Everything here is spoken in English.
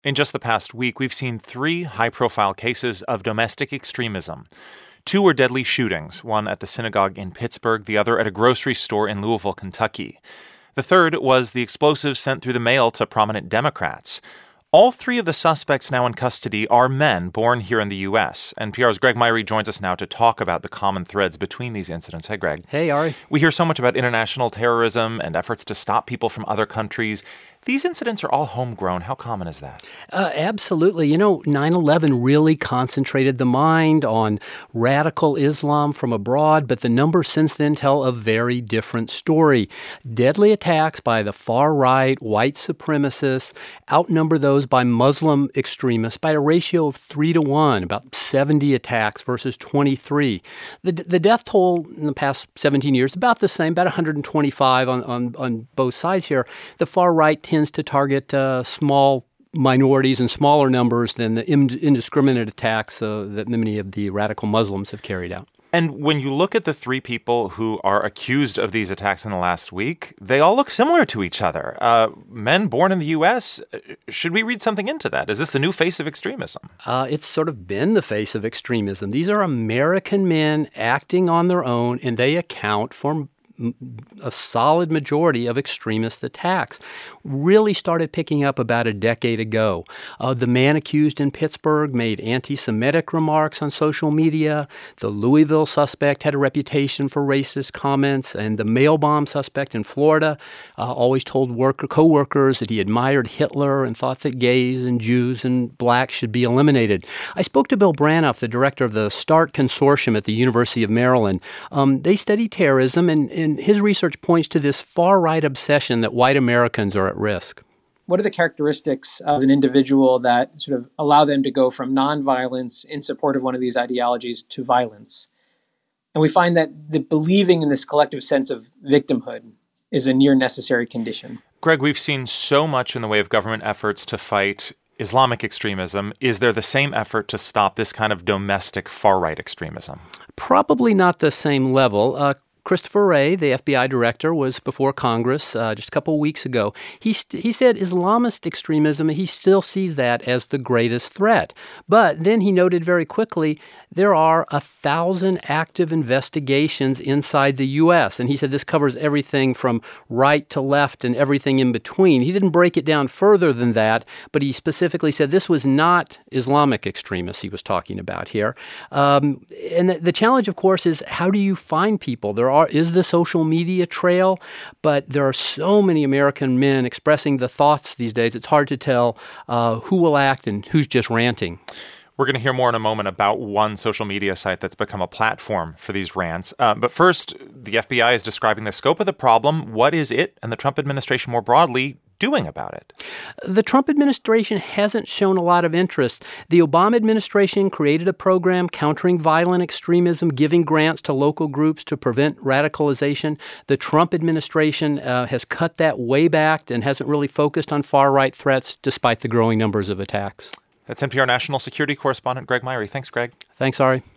In just the past week, we've seen 3 high-profile cases of domestic extremism. 2 were deadly shootings, one at the synagogue in Pittsburgh, the other at a grocery store in Louisville, Kentucky. The third was the explosives sent through the mail to prominent Democrats. All 3 of the suspects now in custody are men born here in the U.S. NPR's Greg Myrie joins us now to talk about the common threads between these incidents. Hey, Greg. Hey, Ari. We hear so much about international terrorism and efforts to stop people from other countries. These incidents are all homegrown. How common is that? Absolutely. 9/11 really concentrated the mind on radical Islam from abroad, but the numbers since then tell a very different story. Deadly attacks by the far-right white supremacists outnumber those by Muslim extremists by a ratio of 3-to-1, about 70 attacks versus 23. The death toll in the past 17 years, about the same, about 125 on both sides here. The far-right tends to target small minorities and smaller numbers than the indiscriminate attacks that many of the radical Muslims have carried out. And when you look at the 3 people who are accused of these attacks in the last week, they all look similar to each other. Men born in the U.S., should we read something into that? Is this the new face of extremism? It's sort of been the face of extremism. These are American men acting on their own, and they account for a solid majority of extremist attacks. Really started picking up about a decade ago. The man accused in Pittsburgh made anti-Semitic remarks on social media. The Louisville suspect had a reputation for racist comments. And the mail bomb suspect in Florida always told co-workers that he admired Hitler and thought that gays and Jews and blacks should be eliminated. I spoke to Bill Branoff, the director of the START Consortium at the University of Maryland. They study terrorism, and his research points to this far-right obsession that white Americans are at risk. What are the characteristics of an individual that sort of allow them to go from nonviolence in support of one of these ideologies to violence? And we find that the believing in this collective sense of victimhood is a near necessary condition. Greg, we've seen so much in the way of government efforts to fight Islamic extremism. Is there the same effort to stop this kind of domestic far-right extremism? Probably not the same level. Christopher Wray, the FBI director, was before Congress just a couple of weeks ago. He said Islamist extremism, he still sees that as the greatest threat. But then he noted very quickly there are 1,000 active investigations inside the U.S. And he said this covers everything from right to left and everything in between. He didn't break it down further than that, but he specifically said this was not Islamic extremists he was talking about here. And the challenge, of course, is how do you find people? There is the social media trail, but there are so many American men expressing the thoughts these days, it's hard to tell who will act and who's just ranting. We're going to hear more in a moment about one social media site that's become a platform for these rants. But first, the FBI is describing the scope of the problem. What is it, and the Trump administration more broadly, doing about it? The Trump administration hasn't shown a lot of interest. The Obama administration created a program countering violent extremism, giving grants to local groups to prevent radicalization. The Trump administration has cut that way back and hasn't really focused on far-right threats despite the growing numbers of attacks. That's NPR national security correspondent Greg Myrie. Thanks, Greg. Thanks, Ari.